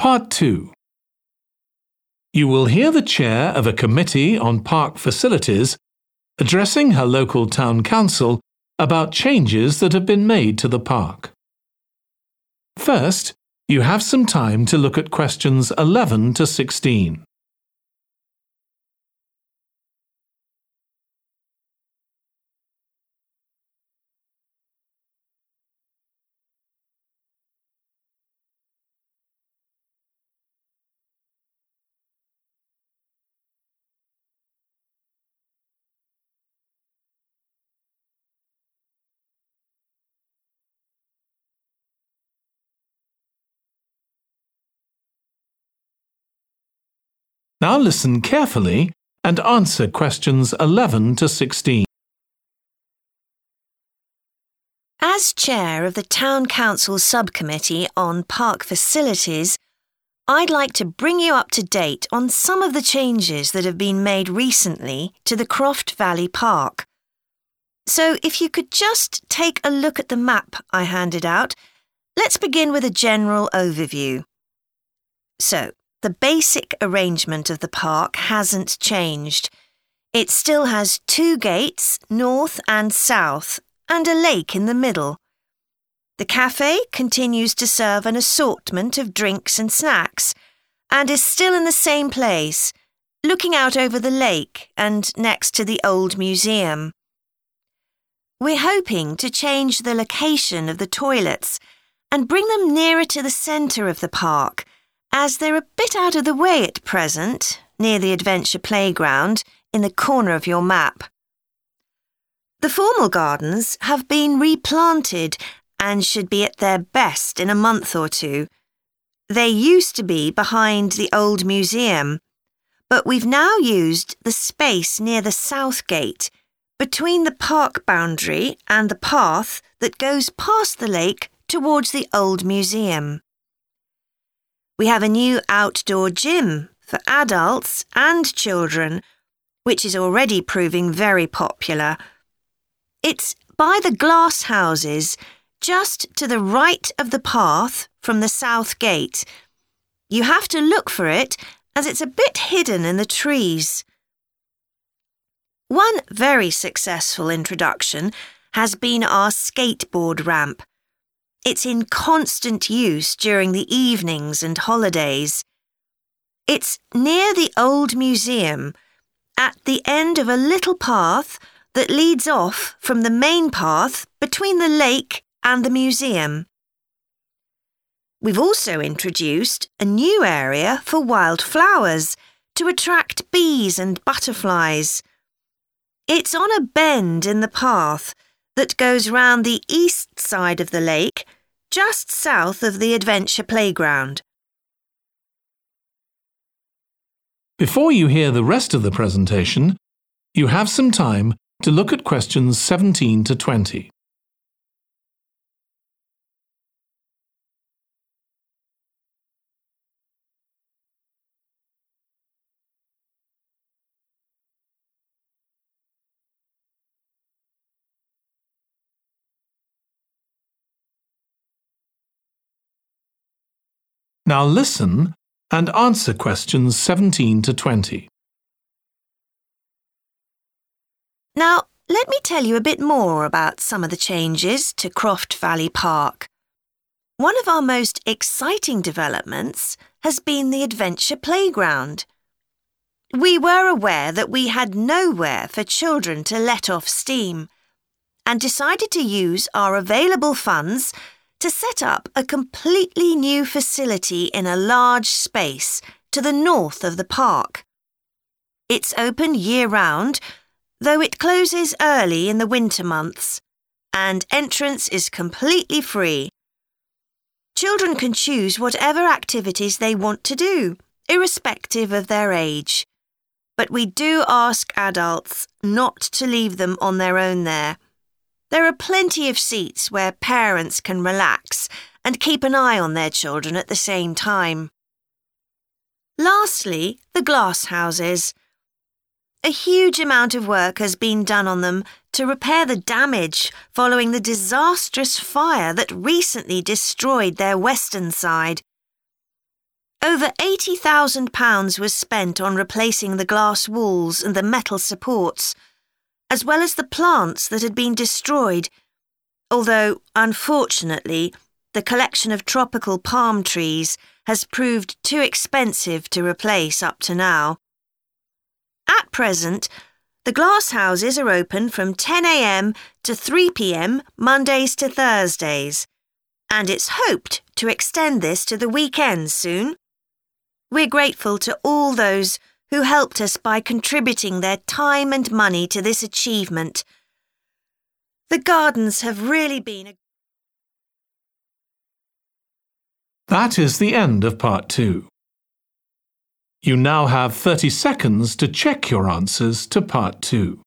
Part 2. You will hear the chair of a committee on park facilities addressing her local town council about changes that have been made to the park. First, you have some time to look at questions 11 to 16. Now listen carefully and answer questions 11 to 16. As chair of the Town Council Subcommittee on Park Facilities, I'd like to bring you up to date on some of the changes that have been made recently to the Croft Valley Park. So if you could just take a look at the map I handed out, let's begin with a general overview. So, the basic arrangement of the park hasn't changed. It still has 2 gates, north and south, and a lake in the middle. The cafe continues to serve an assortment of drinks and snacks, and is still in the same place, looking out over the lake and next to the old museum. We're hoping to change the location of the toilets and bring them nearer to the centre of the park, as they're a bit out of the way at present, near the adventure playground, in the corner of your map. The formal gardens have been replanted and should be at their best in a month or 2. They used to be behind the old museum, but we've now used the space near the south gate, between the park boundary and the path that goes past the lake towards the old museum. We have a new outdoor gym for adults and children, which is already proving very popular. It's by the glass houses, just to the right of the path from the south gate. You have to look for it, as it's a bit hidden in the trees. One very successful introduction has been our skateboard ramp. It's in constant use during the evenings and holidays. It's near the old museum, at the end of a little path that leads off from the main path between the lake and the museum. We've also introduced a new area for wildflowers to attract bees and butterflies. It's on a bend in the path that goes round the east side of the lake, just south of the adventure playground. Before you hear the rest of the presentation, you have some time to look at questions 17 to 20. Now listen and answer questions 17 to 20. Now, let me tell you a bit more about some of the changes to Croft Valley Park. One of our most exciting developments has been the adventure playground. We were aware that we had nowhere for children to let off steam and decided to use our available funds to set up a completely new facility in a large space to the north of the park. It's open year-round, though it closes early in the winter months, and entrance is completely free. Children can choose whatever activities they want to do, irrespective of their age. But we do ask adults not to leave them on their own there. There are plenty of seats where parents can relax and keep an eye on their children at the same time. Lastly, the glass houses. A huge amount of work has been done on them to repair the damage following the disastrous fire that recently destroyed their western side. Over £80,000 was spent on replacing the glass walls and the metal supports, as well as the plants that had been destroyed, although, unfortunately, the collection of tropical palm trees has proved too expensive to replace up to now. At present, the glass houses are open from 10 a.m. to 3 p.m. Mondays to Thursdays, and it's hoped to extend this to the weekends soon. We're grateful to all those who helped us by contributing their time and money to this achievement. The gardens have really been a... That is the end of part 2. You now have 30 seconds to check your answers to part 2.